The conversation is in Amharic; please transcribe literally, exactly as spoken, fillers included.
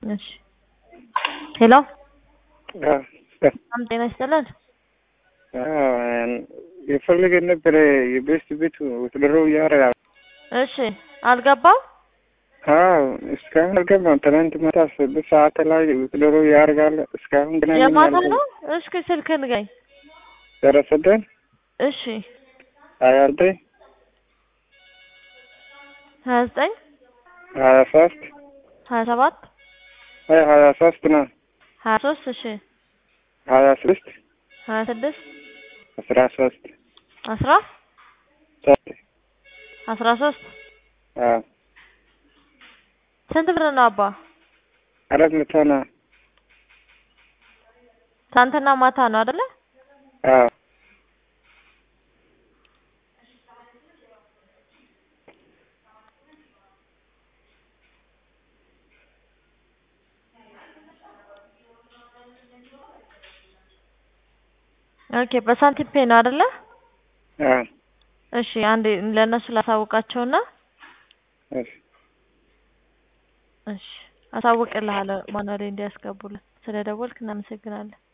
እሺ ሄሎ አዎ ሰላም ጤና ይስጥልን። አዎ የፈለገ ነበር የቤስት ቤት ወትደረው ያረጋ እሺ አልገባም። አዎ እስካሁን አልገባም። ትናንት ማታ ስድስት ሰዓት ላይ ወትደረው ያረጋል። እስካሁን ግን የማታ ነው። እስኪ ስልክህን ንገረኝ። ደረሰደን እሺ ሀያ ዘጠኝ ሀያ ዘጠኝ ሀያ ሶስት ሀያ ሰባት ሀያ ሀያ ሶስት ነው ሀያ ሶስት እሺ ሀያ ስድስት ሀያ ስድስት አስራ ሶስት አስራ ሶስት አስራ ሶስት አዎ ስንት ብር ነው አባ? አራት መቶ ነው። ትናንትና ማታ ነው አይደለ? አዎ ኦኬ በሳንቲም ፔ ነው አይደለ? አዎ እሺ አንዴ ለነሱ ላሳውቃቸውና እሺ እሺ አሳውቅልሃለሁ ማን ወደ እንዲያስገቡልን። ስለደወልክ እናመሰግናለን።